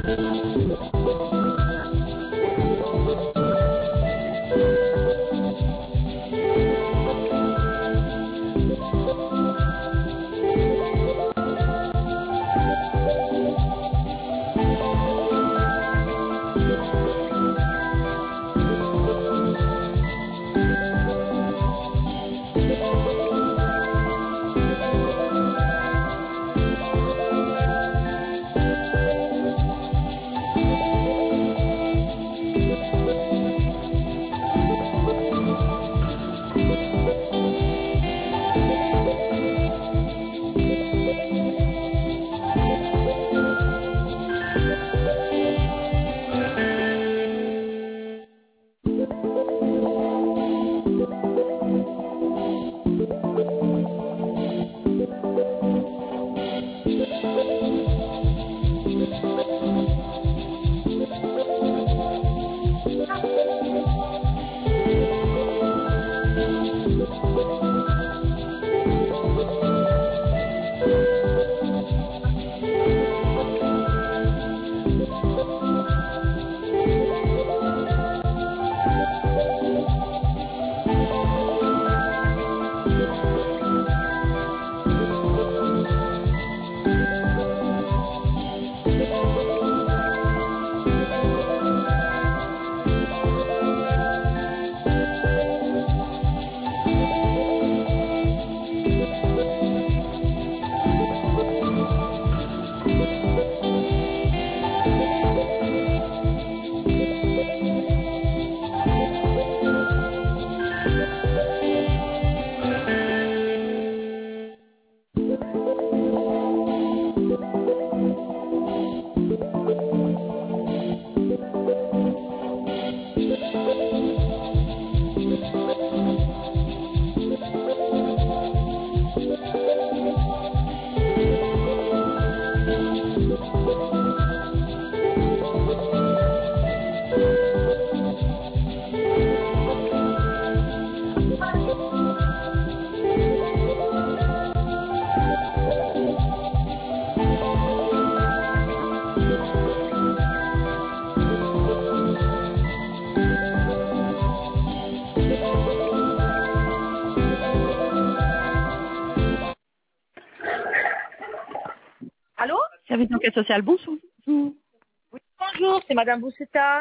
Allô? Service d'enquête sociale, bonjour. Oui, bonjour, c'est Madame Bousseta.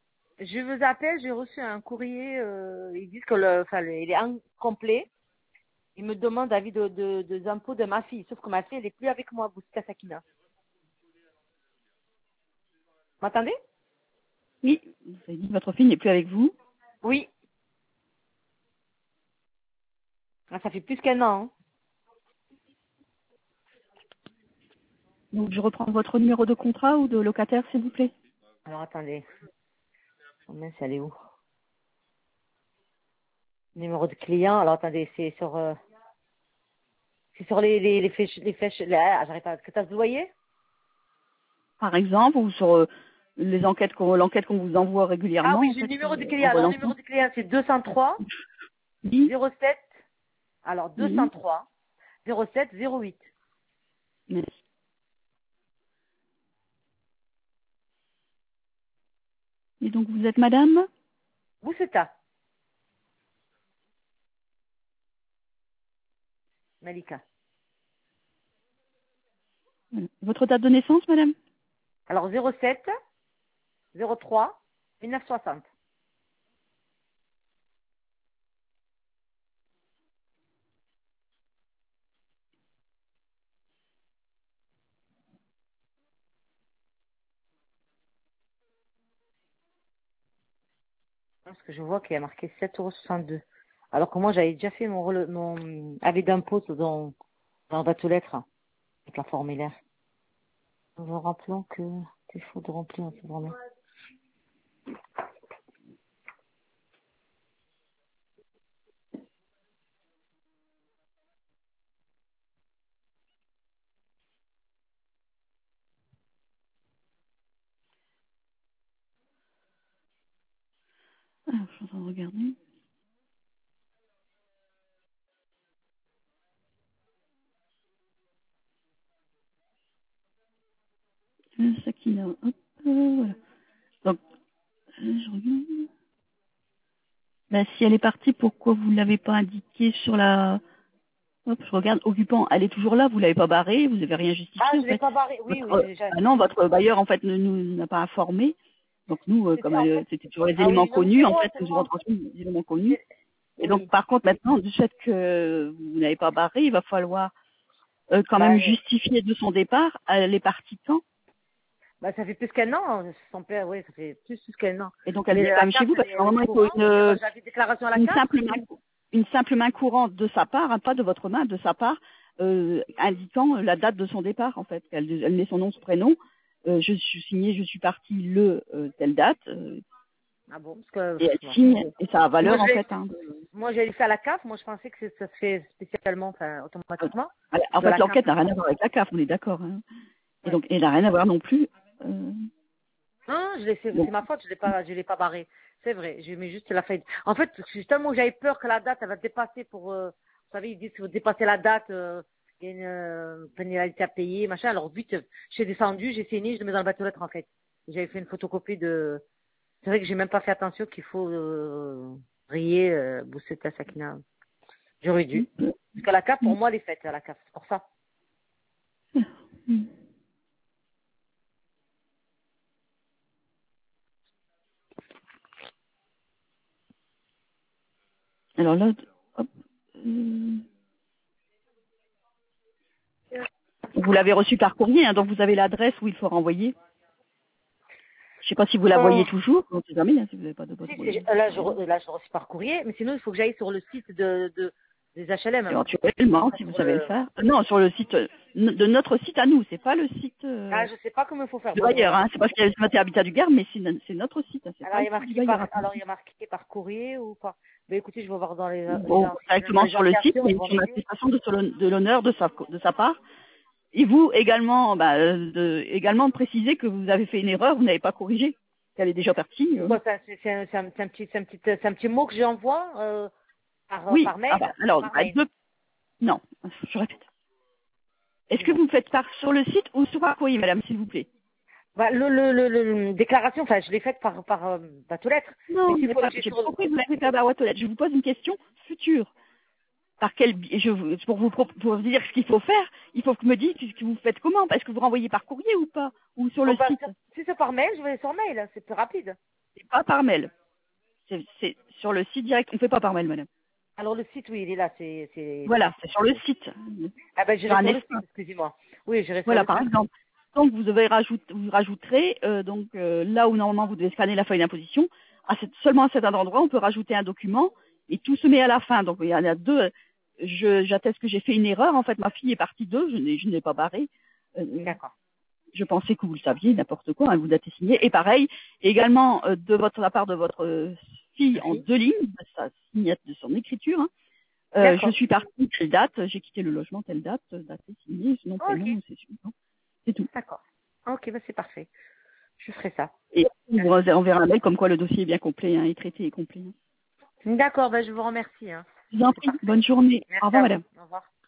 Je vous appelle, j'ai reçu un courrier, ils disent que il est incomplet. Ils me demandent l'avis des impôts de ma fille, sauf que ma fille, elle n'est plus avec moi, Bousseta Sakina. Vous m'entendez? Oui, vous avez dit que votre fille n'est plus avec vous. Oui. Ah, ça fait plus qu'un an. Hein. Donc je reprends votre numéro de contrat ou de locataire, s'il vous plaît. Alors attendez. Oh mince, elle est où? Numéro de client, alors attendez, c'est sur les fiches, là, j'arrête pas, que t'as de loyer? Par exemple, ou sur l'enquête qu'on vous envoie Ah régulièrement. oui, En j'ai le fait, numéro de en client. Alors, le relançant. numéro de client, c'est 203 Oui, 07, alors oui, 203 07 08. merci. Et donc vous êtes madame Bousseta, Malika. Votre date de naissance, madame? Alors 07 03 1960. Parce que je vois qu'il y a marqué 7,62 €. Alors que moi, j'avais déjà fait mon avis d'impôt dans la boîte aux lettres, hein, avec la formulaire. Nous rappelons que défaut de remplir un formulaire. Alors, je suis en train de regarder. Sakina, hop. Voilà. Donc, je regarde. Ben, si elle est partie, pourquoi vous ne l'avez pas indiqué sur la... Hop, je regarde, occupant, elle est toujours là, vous l'avez pas barrée, vous n'avez rien Ah, justifié en je l'ai fait. pas barré. Oui, Votre, oui, déjà. ah non, votre bailleur en fait ne nous n'a pas informé. Donc nous, C'était comme en fait. c'était toujours les Ah éléments oui, non, mais c'est connus, en moi, fait, c'est nous moi. aurons transmis les éléments connus. C'est- Et donc Oui. par contre maintenant, du fait que vous n'avez pas barré, il va falloir quand Bah, même justifier de son départ. Elle est partie quand? bah, ça fait plus qu'un an. Son père, oui, ça fait plus qu'un an. Et donc elle Mais vient quand la même chez CAF, vous parce que elle est au normalement il faut courant. J'avais déclaration à la CAF. une simple main courante de sa part, hein, pas de votre main, de sa part, indiquant la date de son départ en fait. Elle met son nom, son prénom. Je suis signé, je suis partie le telle date, Ah bon, parce que, et elle bon. signe et ça a Moi, valeur en fait. Hein, j'ai fait à la CAF. Moi, je pensais que ça se fait spécialement, enfin, euh, automatiquement. en Parce que fait la CAF, l'enquête n'a rien à voir avec la CAF, on est d'accord. Hein. Et ouais. donc elle n'a rien à voir non plus. euh, Non, donc, c'est ma faute, je l'ai pas barré. C'est vrai, je mets juste la fête. En fait, c'est tellement que j'avais peur que la date, elle va dépasser pour, vous savez, ils disent que vous dépassez la date, il y a une pénalité à payer, machin. Alors vite, je suis descendue, j'ai saigné, je le mets dans le bateau lettre en fait. J'avais fait une photocopie de, c'est vrai que j'ai même pas fait attention qu'il faut, rayer, Bousseta Sakina. J'aurais dû. Parce que la CAF, pour moi, elle est faite, la CAF, c'est pour ça. alors là, hop, euh, vous l'avez reçu par courrier, hein, donc vous avez l'adresse où il faut renvoyer. Je sais pas si vous la voyez Oh. toujours. On sait jamais hein, si vous n'avez pas de boîte Si, courrier. là, je reçois par courrier, mais sinon, il faut que j'aille sur le site des HLM. Éventuellement, si vous Sur savez le le, faire. Non, sur le site de notre site à nous. C'est pas le site ah, je sais pas comment il faut faire. du Bon, je vais bailleur. regarder. Hein. C'est parce qu'il y a le Habitat du Gard, mais c'est notre site. Hein. C'est pas le site du bailleur. Alors, il y a marqué par courrier ou pas? Ben, écoutez, je vais voir dans Bon, directement sur le site, anciennes, mais ils vont sur me dire. l'attestation de l'honneur de sa part. Et vous également, également de préciser que vous avez fait une erreur, vous n'avez pas corrigé, qu'elle est déjà partie. C'est quoi, ça? C'est un petit mot que j'envoie, Oui, par ah mail? bah, alors, Par mail. non, je répète. Est-ce que Dis-moi. vous me faites part sur le site ou sur un courrier, madame, s'il vous plaît? Bah, déclaration, enfin, je l'ai faite par bateau lettre. Non, Mais vous s'il n'avez faut que pas, j'ai j'ai sur pas compris que vous l'avez fait à la boîte aux lettres. Je vous pose une question future. Par quel, pour vous dire ce qu'il faut faire, il faut que vous me dites ce que vous faites comment. Est-ce que vous renvoyez par courrier ou pas? Ou sur oh, le bah, site? si c'est par mail, je vais sur mail, c'est plus rapide. C'est pas par mail. C'est sur le site direct. On fait pas par mail, madame. Alors, le site, oui, il est là, Voilà, c'est sur le site. ah ben, Sur j'irai un sur le site, espace. excusez-moi. Oui, j'irai sur Voilà, le par site. exemple. Donc vous rajouterez là où normalement vous devez scanner la feuille d'imposition, seulement à cet endroit, on peut rajouter un document et tout se met à la fin. Donc il y en a deux. J'atteste que j'ai fait une erreur. En fait, ma fille est partie d'eux, je n'ai pas barré. D'accord. Je pensais que vous le saviez, n'importe quoi, hein, vous datez signé. Et pareil, également la part de votre fille en Merci. 2 lignes, sa signate de son écriture. Hein. Je D'accord. suis partie telle date, j'ai quitté le logement telle date, daté signée, nom, Ok. prénom, c'est suffisant. C'est tout. D'accord. Ok, bah, c'est parfait. Je ferai ça. Et on vous enverra un mail comme quoi le dossier est bien complet, hein, est traité et complet. Hein. D'accord, bah, je vous remercie, hein. Je vous en C'est prie, parfait. bonne journée. Au Merci revoir à vous. madame. Au revoir.